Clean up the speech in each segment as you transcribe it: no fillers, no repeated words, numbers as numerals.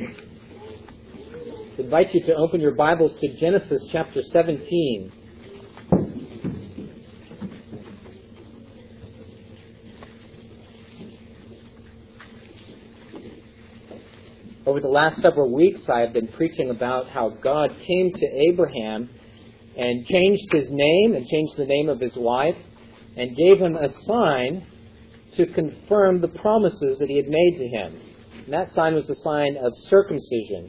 I invite you to open your Bibles to Genesis chapter 17. Over the last several weeks, I have been preaching about how God came to Abraham and changed his name and changed the name of his wife and gave him a sign to confirm the promises that he had made to him. And that sign was the sign of circumcision.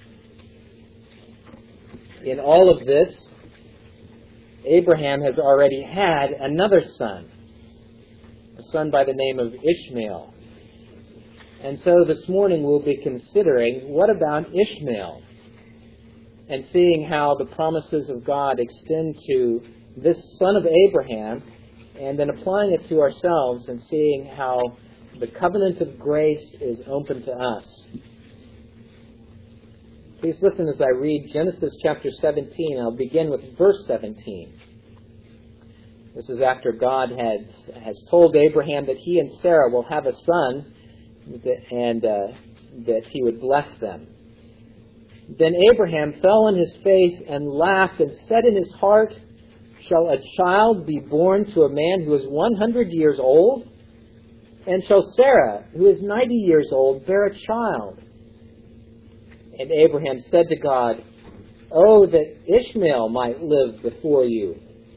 In all of this, Abraham has already had another son, a son by the name of Ishmael. And so this morning we'll be considering, what about Ishmael? And seeing how the promises of God extend to this son of Abraham, and then applying it to ourselves and seeing how the covenant of grace is open to us. Please listen as I read Genesis chapter 17. I'll begin with verse 17. This is after God has told Abraham that he and Sarah will have a son and that he would bless them. Then Abraham fell on his face and laughed and said in his heart, "Shall a child be born to a man who is 100 years old? And shall Sarah, who is 90 years old, bear a child?" And Abraham said to God, "Oh, that Ishmael might live before you."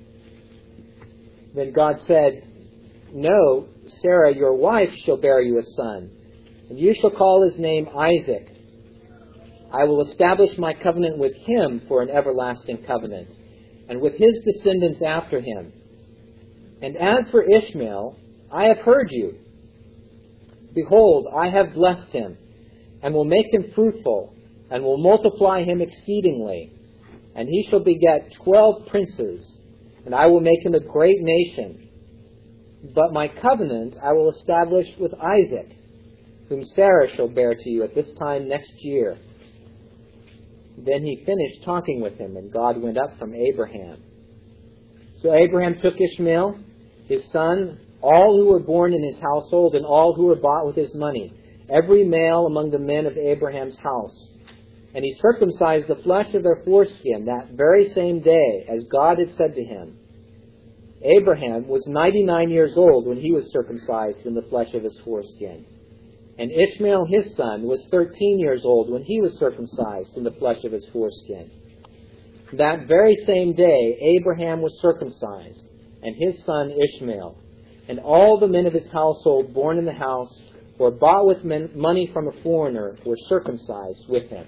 Then God said, "No, Sarah, your wife, shall bear you a son, and you shall call his name Isaac. I will establish my covenant with him for an everlasting covenant, and with his descendants after him. And as for Ishmael, I have heard you. Behold, I have blessed him, and will make him fruitful, and will multiply him exceedingly. And he shall beget 12 princes, and I will make him a great nation. But my covenant I will establish with Isaac, whom Sarah shall bear to you at this time next year." Then he finished talking with him, and God went up from Abraham. So Abraham took Ishmael, his son, all who were born in his household, and all who were bought with his money, every male among the men of Abraham's house. And he circumcised the flesh of their foreskin that very same day, as God had said to him. Abraham was 99 years old when he was circumcised in the flesh of his foreskin. And Ishmael, his son, was 13 years old when he was circumcised in the flesh of his foreskin. That very same day, Abraham was circumcised, and his son Ishmael. And all the men of his household born in the house, or bought with money from a foreigner, were circumcised with him.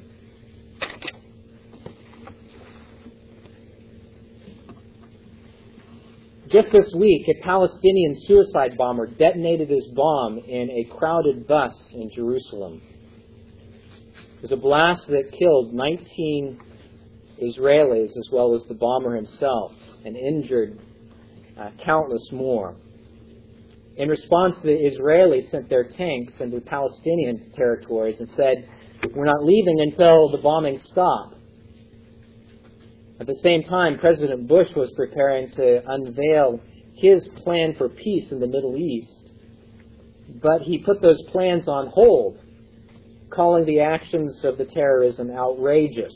Just this week, a Palestinian suicide bomber detonated his bomb in a crowded bus in Jerusalem. It was a blast that killed 19 Israelis as well as the bomber himself, and injured countless more. In response, the Israelis sent their tanks into Palestinian territories and said, "We're not leaving until the bombing stops." At the same time, President Bush was preparing to unveil his plan for peace in the Middle East. But he put those plans on hold, calling the actions of the terrorism outrageous.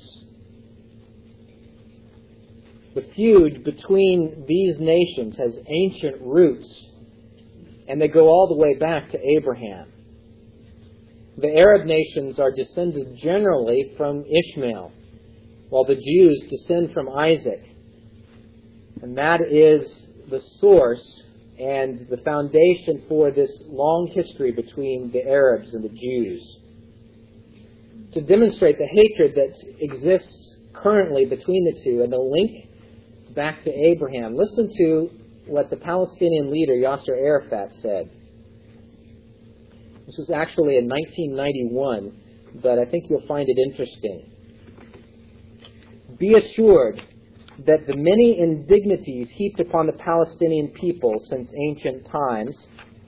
The feud between these nations has ancient roots, and they go all the way back to Abraham. The Arab nations are descended generally from Ishmael, while the Jews descend from Isaac. And that is the source and the foundation for this long history between the Arabs and the Jews. To demonstrate the hatred that exists currently between the two and the link back to Abraham, listen to what the Palestinian leader Yasser Arafat said. This was actually in 1991, but I think you'll find it interesting. "Be assured that the many indignities heaped upon the Palestinian people since ancient times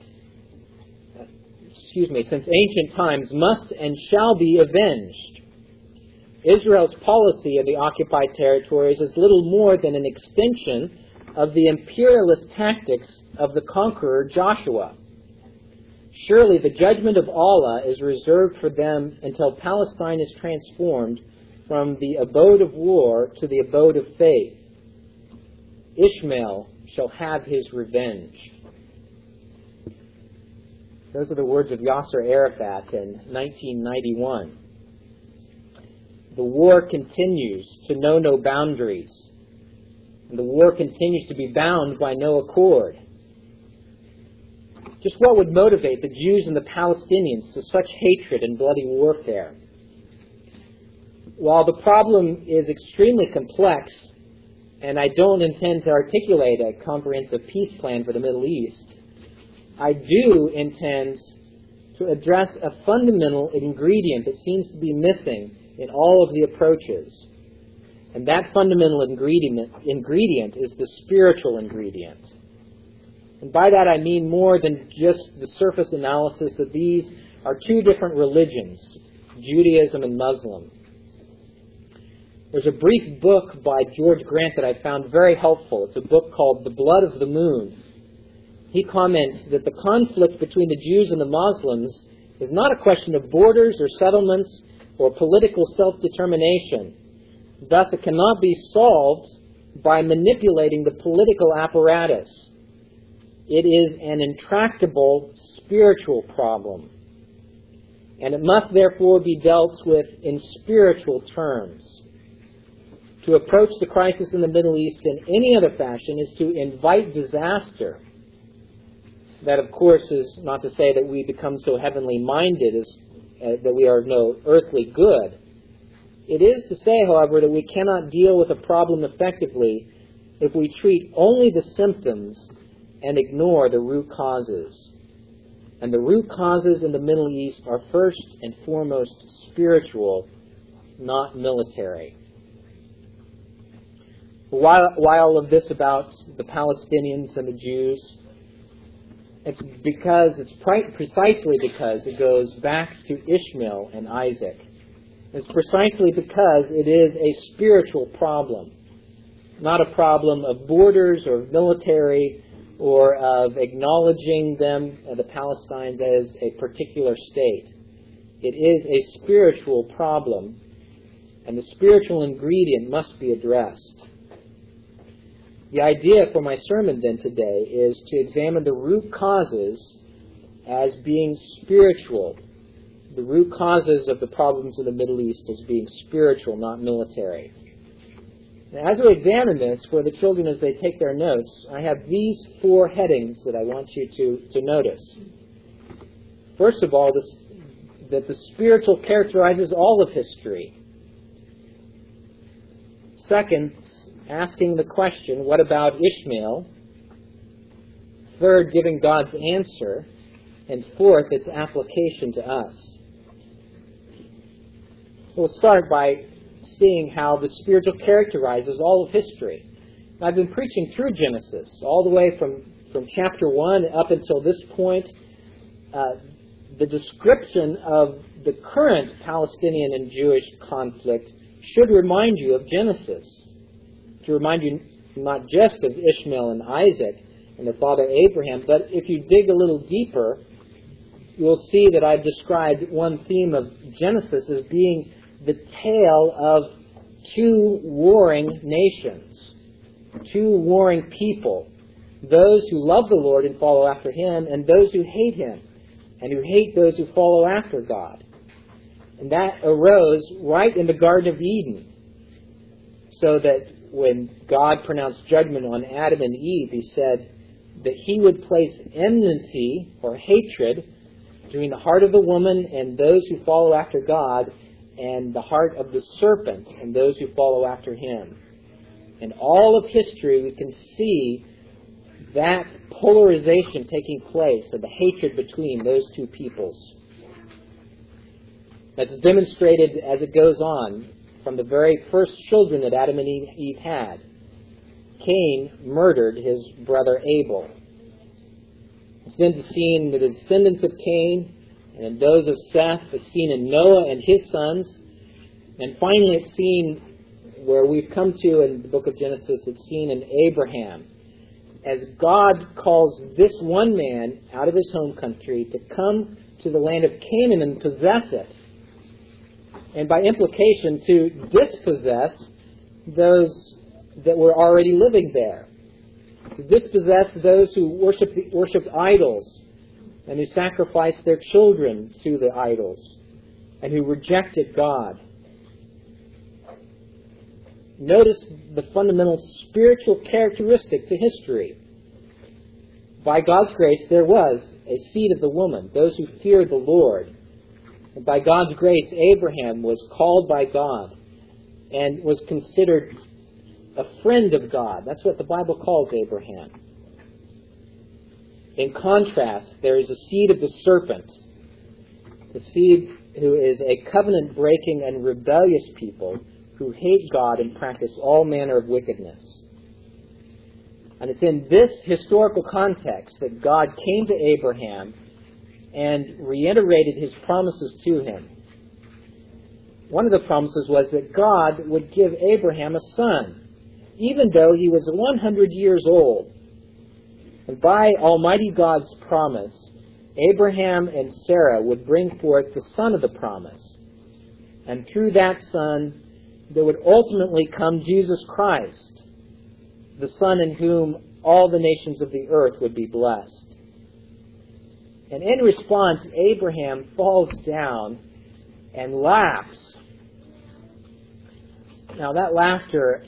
must and shall be avenged. Israel's policy in the occupied territories is little more than an extension of the imperialist tactics of the conqueror Joshua. Surely the judgment of Allah is reserved for them until Palestine is transformed from the abode of war to the abode of faith. Ishmael shall have his revenge. Those are the words of Yasser Arafat in 1991. The war continues to know no boundaries, and the war continues to be bound by no accord. Just what would motivate the Jews and the Palestinians to such hatred and bloody warfare? While the problem is extremely complex, and I don't intend to articulate a comprehensive peace plan for the Middle East, I do intend to address a fundamental ingredient that seems to be missing in all of the approaches. And that fundamental ingredient is the spiritual ingredient. And by that I mean more than just the surface analysis that these are two different religions, Judaism and Muslim. There's a brief book by George Grant that I found very helpful. It's a book called The Blood of the Moon. He comments that the conflict between the Jews and the Muslims is not a question of borders or settlements or political self-determination. Thus, it cannot be solved by manipulating the political apparatus. It is an intractable spiritual problem, and it must therefore be dealt with in spiritual terms. To approach the crisis in the Middle East in any other fashion is to invite disaster. That, of course, is not to say that we become so heavenly minded that we are no earthly good. It is to say, however, that we cannot deal with a problem effectively if we treat only the symptoms and ignore the root causes. And the root causes in the Middle East are first and foremost spiritual, not military. Why all of this about the Palestinians and the Jews? It's precisely because it goes back to Ishmael and Isaac. It's precisely because it is a spiritual problem, not a problem of borders or military or of acknowledging them, the Palestinians, as a particular state. It is a spiritual problem, and the spiritual ingredient must be addressed. The idea for my sermon then today is to examine the root causes as being spiritual. The root causes of the problems in the Middle East as being spiritual, not military. Now, as we examine this, for the children as they take their notes, I have these 4 headings that I want you to notice. First of all, that the spiritual characterizes all of history. Second, asking the question, what about Ishmael? Third, giving God's answer. And fourth, its application to us. We'll start by seeing how the spiritual characterizes all of history. I've been preaching through Genesis, all the way from chapter 1 up until this point. The description of the current Palestinian and Jewish conflict should remind you of Genesis. To remind you not just of Ishmael and Isaac and their father Abraham, but if you dig a little deeper, you'll see that I've described one theme of Genesis as being the tale of 2 warring nations, 2 warring people, those who love the Lord and follow after Him, and those who hate Him, and who hate those who follow after God. And that arose right in the Garden of Eden, so that when God pronounced judgment on Adam and Eve, He said that He would place enmity or hatred between the heart of the woman and those who follow after God, and the heart of the serpent and those who follow after him. In all of history, we can see that polarization taking place and the hatred between those 2 peoples. That's demonstrated as it goes on from the very first children that Adam and Eve had. Cain murdered his brother Abel. It's then seen in the descendants of Cain and in those of Seth. It's seen in Noah and his sons. And finally it's seen where we've come to in the book of Genesis, it's seen in Abraham as God calls this one man out of his home country to come to the land of Canaan and possess it, and by implication to dispossess those that were already living there, to dispossess those who worshipped idols and who sacrificed their children to the idols and who rejected God. Notice the fundamental spiritual characteristic to history. By God's grace, there was a seed of the woman, those who feared the Lord. And by God's grace, Abraham was called by God and was considered a friend of God. That's what the Bible calls Abraham. In contrast, there is a seed of the serpent, the seed who is a covenant-breaking and rebellious people who hate God and practice all manner of wickedness. And it's in this historical context that God came to Abraham and reiterated his promises to him. One of the promises was that God would give Abraham a son, even though he was 100 years old. And by Almighty God's promise, Abraham and Sarah would bring forth the son of the promise. And through that son, there would ultimately come Jesus Christ, the Son in whom all the nations of the earth would be blessed. And in response, Abraham falls down and laughs. Now that laughter,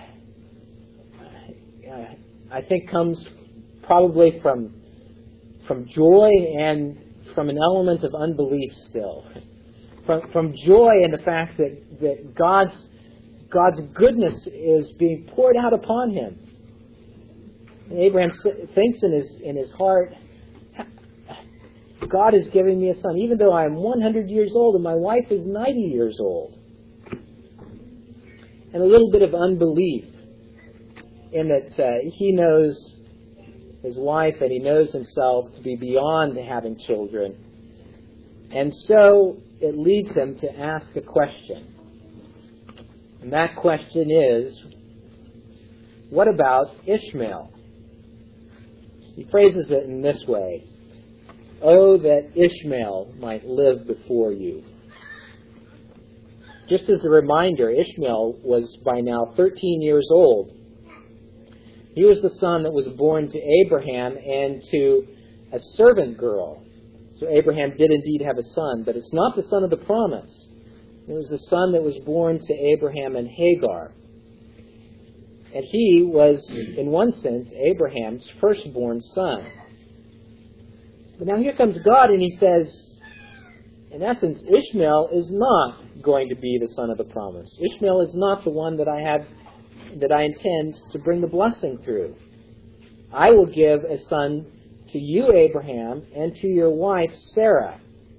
I think, comes probably from joy and from an element of unbelief still. From joy in the fact that God's goodness is being poured out upon him. And Abraham thinks in his heart, God is giving me a son, even though I am 100 years old and my wife is 90 years old. And a little bit of unbelief in that he knows his wife and he knows himself to be beyond having children. And so it leads him to ask a question. And that question is, what about Ishmael? He phrases it in this way: "Oh, that Ishmael might live before you." Just as a reminder, Ishmael was by now 13 years old. He was the son that was born to Abraham and to a servant girl. So Abraham did indeed have a son, but it's not the son of the promise. It was the son that was born to Abraham and Hagar. And he was, in one sense, Abraham's firstborn son. But now here comes God and he says, in essence, Ishmael is not going to be the son of the promise. Ishmael is not the one that I intend to bring the blessing through. I will give a son to you, Abraham, and to your wife, Sarah.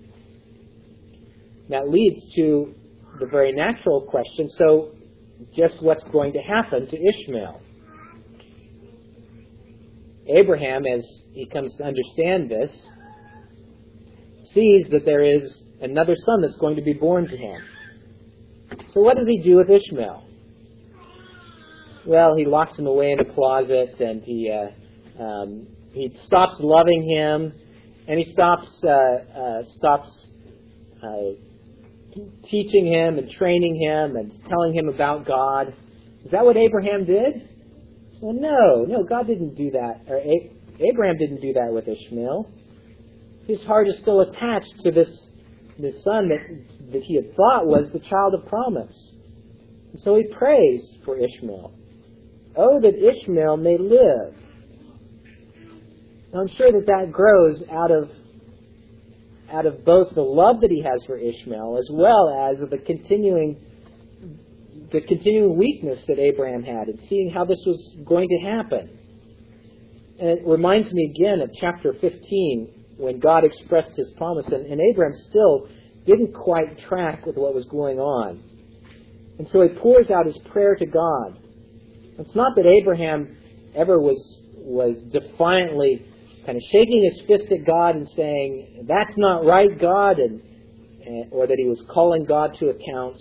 That leads to the very natural question, so just what's going to happen to Ishmael? Abraham, as he comes to understand this, sees that there is another son that's going to be born to him. So what does he do with Ishmael? Well, he locks him away in a closet, and he stops loving him, and he stops teaching him and training him and telling him about God. Is that what Abraham did? Well, no, God didn't do that. Or Abraham didn't do that with Ishmael. His heart is still attached to this son that he had thought was the child of promise. And so he prays for Ishmael. Oh, that Ishmael may live. Now, I'm sure that grows out of both the love that he has for Ishmael as well as the continuing weakness that Abraham had in seeing how this was going to happen. And it reminds me again of chapter 15 when God expressed his promise, and Abraham still didn't quite track with what was going on. And so he pours out his prayer to God. It's not that Abraham ever was defiantly kind of shaking his fist at God and saying, "That's not right, God," or that he was calling God to account.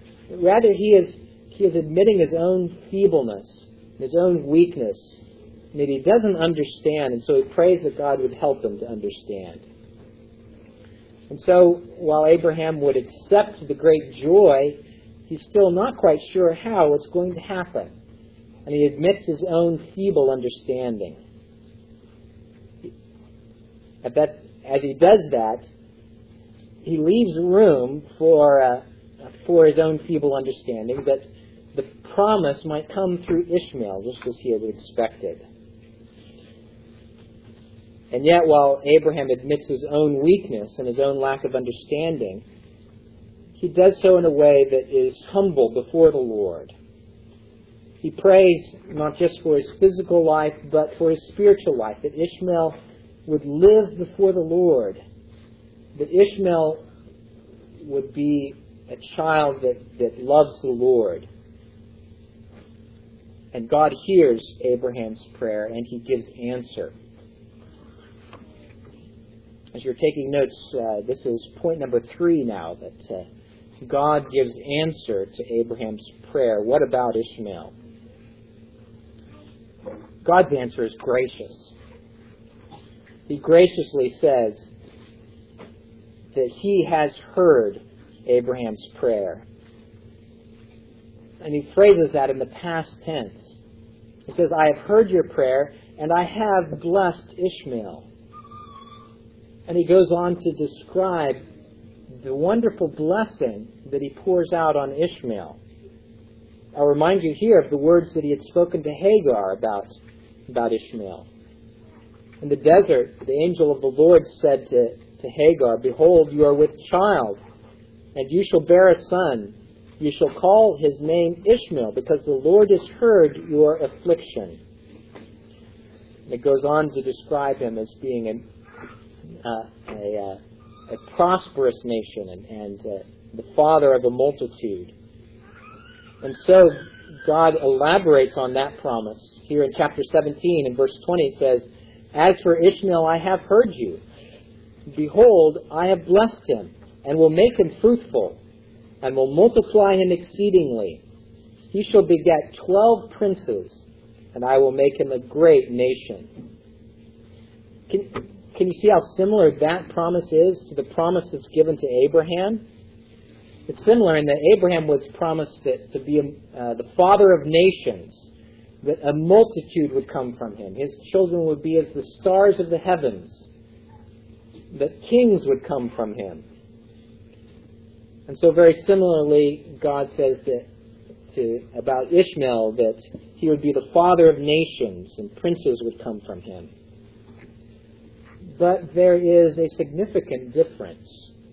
Rather, he is admitting his own feebleness, his own weakness, and that he doesn't understand, and so he prays that God would help him to understand. And so, while Abraham would accept the great joy, he's still not quite sure how it's going to happen. And he admits his own feeble understanding. As he does that, he leaves room for his own feeble understanding that the promise might come through Ishmael, just as he had expected. And yet, while Abraham admits his own weakness and his own lack of understanding, he does so in a way that is humble before the Lord. He prays not just for his physical life, but for his spiritual life, that Ishmael would live before the Lord, that Ishmael would be a child that loves the Lord. And God hears Abraham's prayer, and he gives answer. As you're taking notes, this is point number 3 now, that God gives answer to Abraham's prayer. What about Ishmael? God's answer is gracious. He graciously says that he has heard Abraham's prayer. And he phrases that in the past tense. He says, I have heard your prayer, and I have blessed Ishmael. And he goes on to describe the wonderful blessing that he pours out on Ishmael. I'll remind you here of the words that he had spoken to Hagar about Ishmael. In the desert, the angel of the Lord said to Hagar, Behold, you are with child, and you shall bear a son. You shall call his name Ishmael, because the Lord has heard your affliction. And it goes on to describe him as being a prosperous nation and the father of a multitude. And so God elaborates on that promise. Here in chapter 17, in verse 20, it says, As for Ishmael, I have heard you. Behold, I have blessed him, and will make him fruitful, and will multiply him exceedingly. He shall beget 12 princes, and I will make him a great nation. Can you see how similar that promise is to the promise that's given to Abraham? It's similar in that Abraham was promised to be the father of nations, that a multitude would come from him. His children would be as the stars of the heavens, that kings would come from him. And so very similarly, God says about Ishmael that he would be the father of nations and princes would come from him. But there is a significant difference.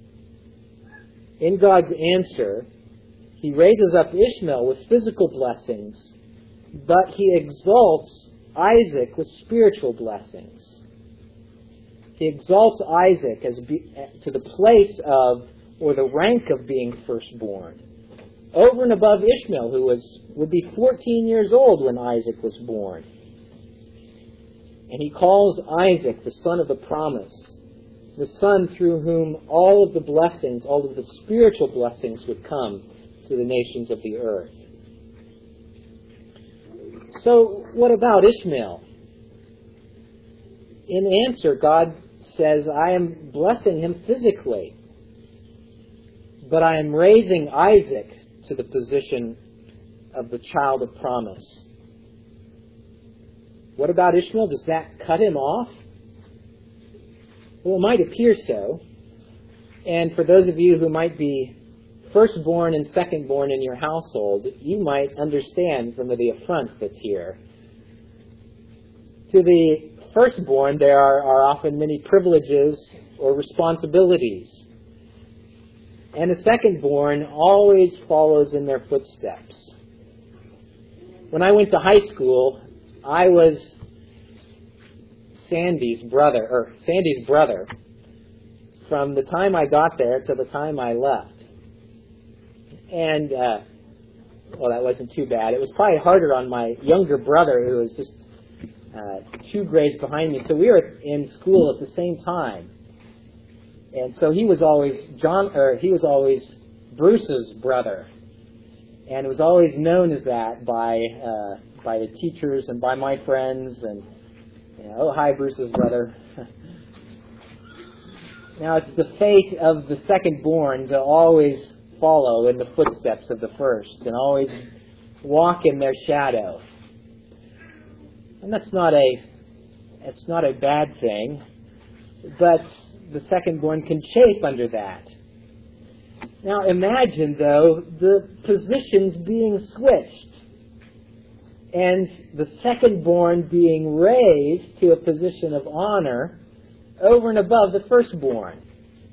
In God's answer, he raises up Ishmael with physical blessings, but he exalts Isaac with spiritual blessings. He exalts Isaac to the place of, or the rank of being firstborn, over and above Ishmael, who would be 14 years old when Isaac was born. And he calls Isaac the son of the promise, the son through whom all of the blessings, all of the spiritual blessings would come to the nations of the earth. So, what about Ishmael? In answer, God says, I am blessing him physically, but I am raising Isaac to the position of the child of promise. What about Ishmael? Does that cut him off? Well, it might appear so. And for those of you who might be firstborn and secondborn in your household, you might understand some of the affront that's here. To the firstborn, there are often many privileges or responsibilities. And the secondborn always follows in their footsteps. When I went to high school, I was Sandy's brother from the time I got there to the time I left. And, that wasn't too bad. It was probably harder on my younger brother, who was just 2 grades behind me. So we were in school at the same time. And so he was always Bruce's brother. And it was always known as that by the teachers and by my friends. And Yeah, oh, hi, Bruce's brother. Now, it's the fate of the second-born to always follow in the footsteps of the first and always walk in their shadow. And that's not a bad thing, but the second-born can chafe under that. Now, imagine, though, the positions being switched and the second-born being raised to a position of honor over and above the firstborn.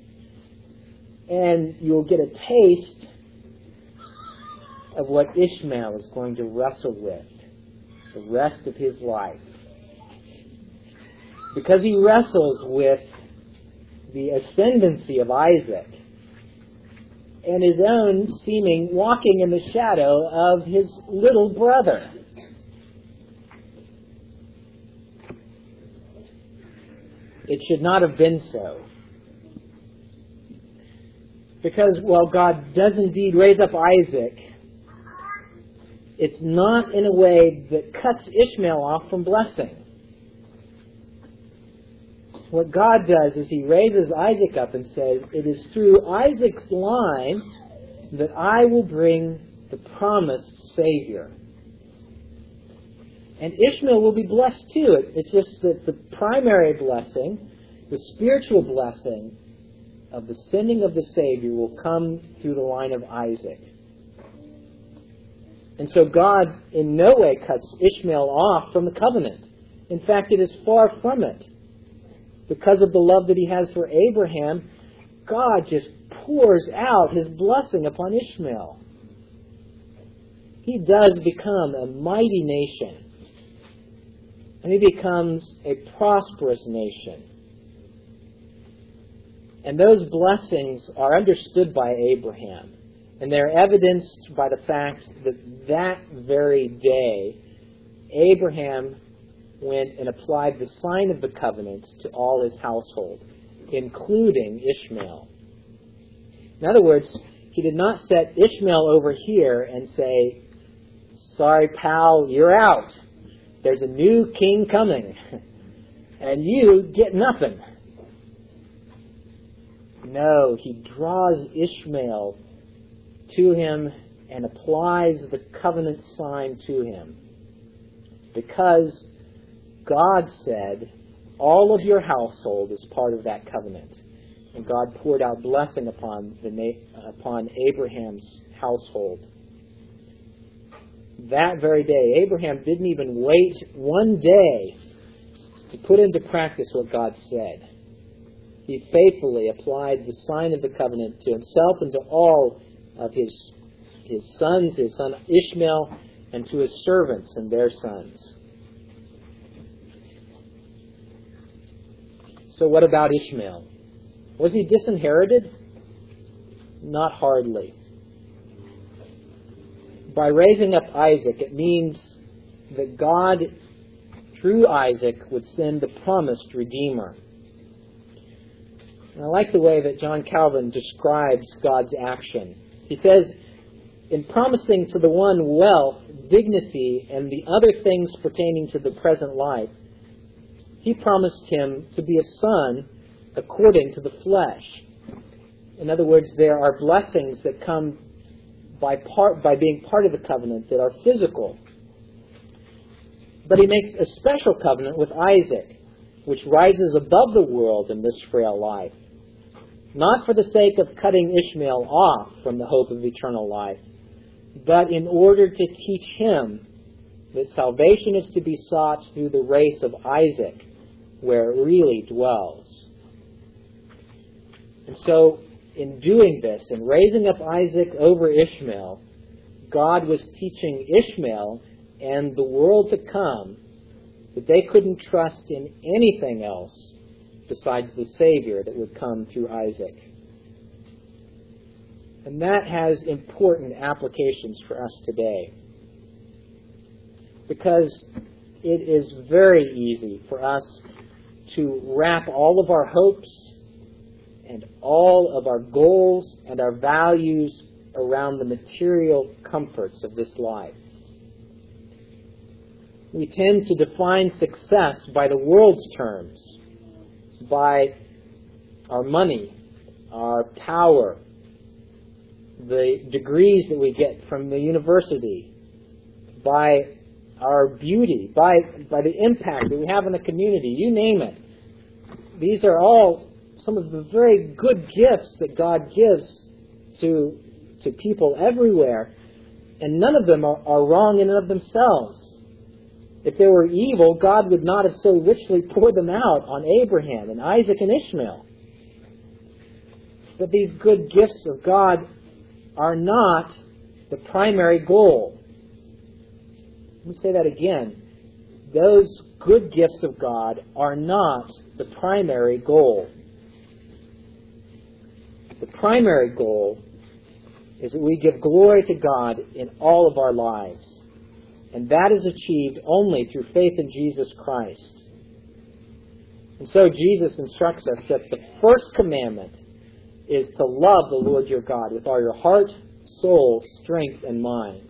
And you'll get a taste of what Ishmael is going to wrestle with the rest of his life. Because he wrestles with the ascendancy of Isaac and his own seeming walking in the shadow of his little brother. It should not have been so. Because while God does indeed raise up Isaac, it's not in a way that cuts Ishmael off from blessing. What God does is He raises Isaac up and says, it is through Isaac's line that I will bring the promised Savior. And Ishmael will be blessed too. It's just that the primary blessing, the spiritual blessing of the sending of the Savior will come through the line of Isaac. And so God in no way cuts Ishmael off from the covenant. In fact, it is far from it. Because of the love that He has for Abraham, God just pours out His blessing upon Ishmael. He does become a mighty nation. And he becomes a prosperous nation. And those blessings are understood by Abraham. And they're evidenced by the fact that that very day, Abraham went and applied the sign of the covenant to all his household, including Ishmael. In other words, he did not set Ishmael over here and say, sorry, pal, you're out. There's a new king coming, and you get nothing. No, he draws Ishmael to him and applies the covenant sign to him. Because God said, all of your household is part of that covenant. And God poured out blessing upon Abraham's household. That very day, Abraham didn't even wait one day to put into practice what God said. He faithfully applied the sign of the covenant to himself and to all of his sons, his son Ishmael, and to his servants and their sons. So what about Ishmael? Was he disinherited? Not hardly. By raising up Isaac, it means that God, through Isaac, would send the promised Redeemer. And I like the way that John Calvin describes God's action. He says, in promising to the one wealth, dignity, and the other things pertaining to the present life, He promised him to be a son according to the flesh. In other words, there are blessings that come by being part of the covenant that are physical. But He makes a special covenant with Isaac, which rises above the world in this frail life. Not for the sake of cutting Ishmael off from the hope of eternal life, but in order to teach him that salvation is to be sought through the race of Isaac, where it really dwells. And so, in doing this, in raising up Isaac over Ishmael, God was teaching Ishmael and the world to come that they couldn't trust in anything else besides the Savior that would come through Isaac. And that has important applications for us today. Because it is very easy for us to wrap all of our hopes and all of our goals and our values around the material comforts of this life. we tend to define success by the world's terms, by our money, our power, the degrees that we get from the university, by our beauty, by the impact that we have in the community, you name it. These are all some of the very good gifts that God gives to people everywhere, and none of them are wrong in and of themselves. If they were evil, God would not have so richly poured them out on Abraham and Isaac and Ishmael. But these good gifts of God are not the primary goal. Let me say that again. Those good gifts of God are not the primary goal. The primary goal is that we give glory to God in all of our lives. And that is achieved only through faith in Jesus Christ. And so Jesus instructs us that the first commandment is to love the Lord your God with all your heart, soul, strength, and mind.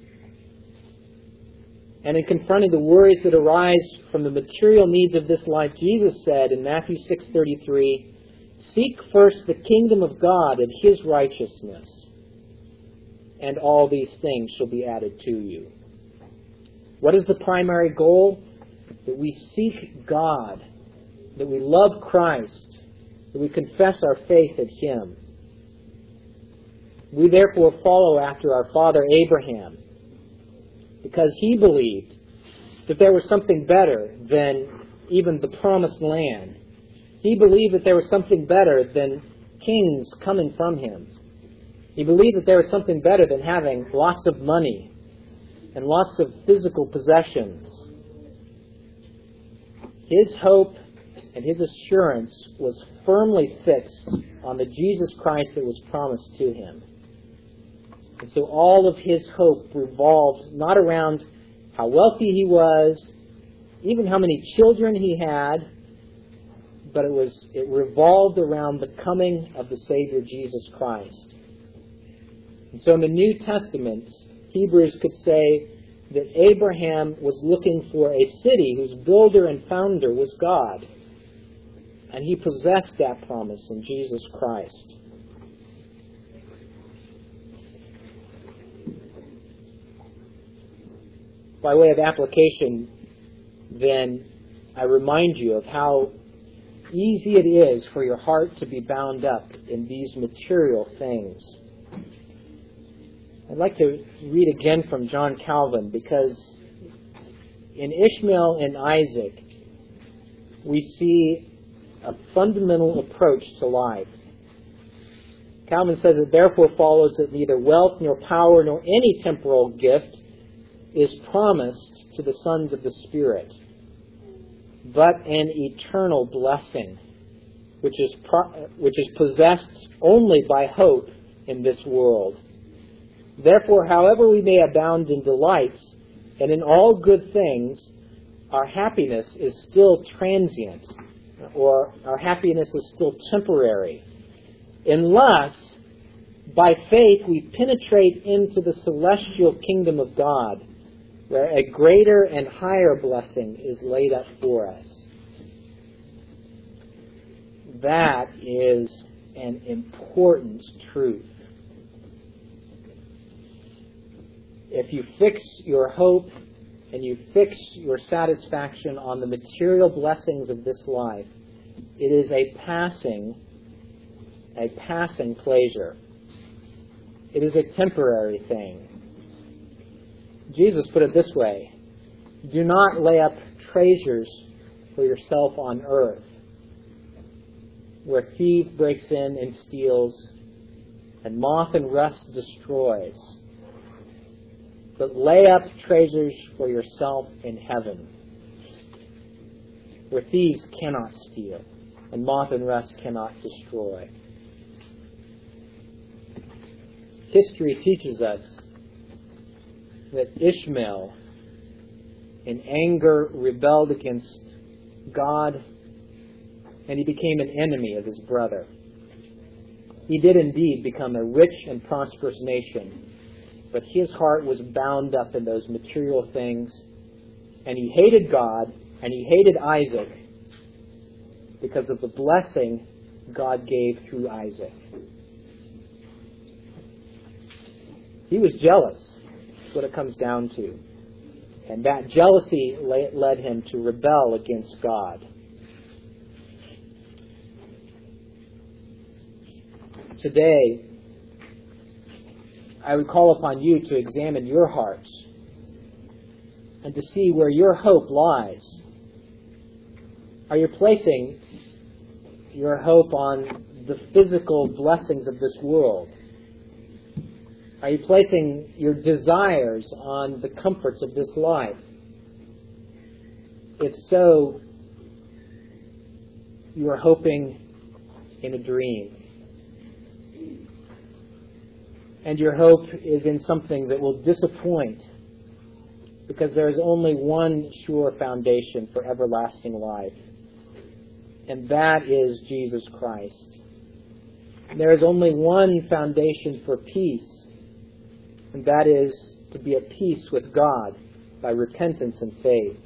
And in confronting the worries that arise from the material needs of this life, Jesus said in Matthew 6:33, "Seek first the kingdom of God and His righteousness, and all these things shall be added to you." What is the primary goal? That we seek God, that we love Christ, that we confess our faith in Him. We therefore follow after our father Abraham, because he believed that there was something better than even the promised land. He believed that there was something better than kings coming from him. He believed that there was something better than having lots of money and lots of physical possessions. His hope and his assurance was firmly fixed on the Jesus Christ that was promised to him. And so all of his hope revolved not around how wealthy he was, even how many children he had, but it revolved around the coming of the Savior Jesus Christ. And so in the New Testament, Hebrews could say that Abraham was looking for a city whose builder and founder was God. And he possessed that promise in Jesus Christ. By way of application, then, I remind you of how easy it is for your heart to be bound up in these material things. I'd like to read again from John Calvin, because in Ishmael and Isaac, we see a fundamental approach to life. Calvin says, "It therefore follows that neither wealth nor power nor any temporal gift is promised to the sons of the Spirit, but an eternal blessing, which is possessed only by hope in this world. Therefore, however we may abound in delights and in all good things, our happiness is still transient, or our happiness is still temporary, unless by faith we penetrate into the celestial kingdom of God, where a greater and higher blessing is laid up for us." That is an important truth. If you fix your hope and you fix your satisfaction on the material blessings of this life, it is a passing pleasure. It is a temporary thing. Jesus put it this way: "Do not lay up treasures for yourself on earth, where thief breaks in and steals, and moth and rust destroys. But lay up treasures for yourself in heaven, where thieves cannot steal, and moth and rust cannot destroy." History teaches us that Ishmael, in anger, rebelled against God, and he became an enemy of his brother. He did indeed become a rich and prosperous nation, but his heart was bound up in those material things, And he hated God, and he hated Isaac because of the blessing God gave through Isaac. He was jealous. That's what it comes down to. And that jealousy led him to rebel against God. Today, I would call upon you to examine your hearts and to see where your hope lies. Are you placing your hope on the physical blessings of this world? Are you placing your desires on the comforts of this life? If so, you are hoping in a dream. And your hope is in something that will disappoint, because there is only one sure foundation for everlasting life, and that is Jesus Christ. There is only one foundation for peace, and that is to be at peace with God by repentance and faith.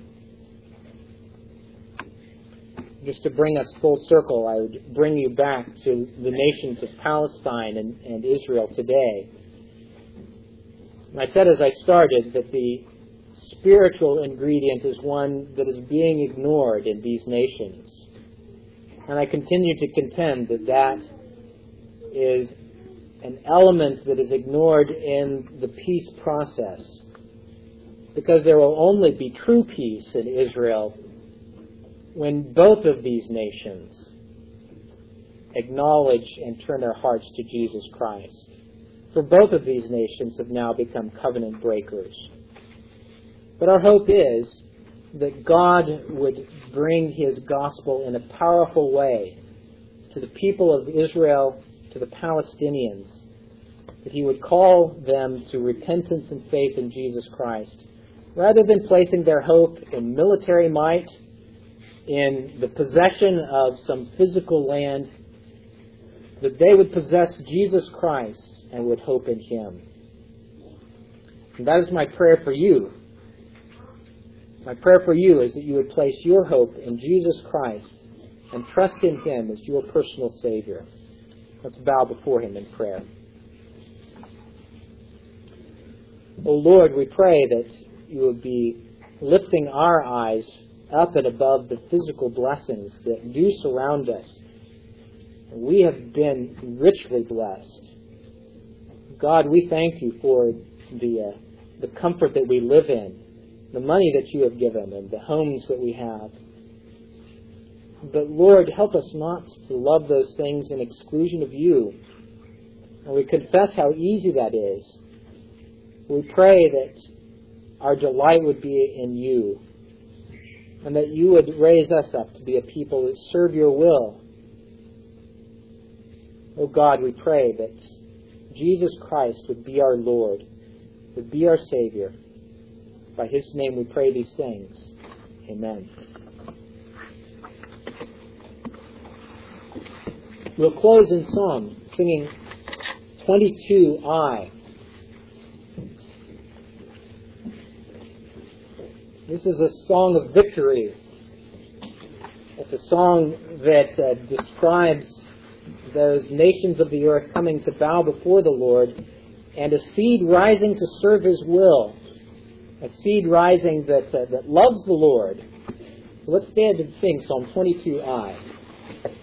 Just to bring us full circle, I would bring you back to the nations of Palestine and Israel today. And I said as I started that the spiritual ingredient is one that is being ignored in these nations. And I continue to contend that that is an element that is ignored in the peace process. Because there will only be true peace in Israel when both of these nations acknowledge and turn their hearts to Jesus Christ. For both of these nations have now become covenant breakers. But our hope is that God would bring His gospel in a powerful way to the people of Israel, to the Palestinians, that He would call them to repentance and faith in Jesus Christ, rather than placing their hope in military might, in the possession of some physical land, that they would possess Jesus Christ and would hope in Him. And that is my prayer for you. My prayer for you is that you would place your hope in Jesus Christ and trust in Him as your personal Savior. Let's bow before Him in prayer. O Lord, we pray that you would be lifting our eyes up and above the physical blessings that do surround us. We have been richly blessed. God, we thank you for the comfort that we live in, the money that you have given, and the homes that we have. But Lord, help us not to love those things in exclusion of you. And we confess how easy that is. We pray that our delight would be in you, and that you would raise us up to be a people that serve your will. Oh God, we pray that Jesus Christ would be our Lord, would be our Savior. By His name we pray these things. Amen. We'll close in song, singing 22I. This is a song of victory. It's a song that describes those nations of the earth coming to bow before the Lord, and a seed rising to serve His will. A seed rising that loves the Lord. So let's stand and sing Psalm 22I.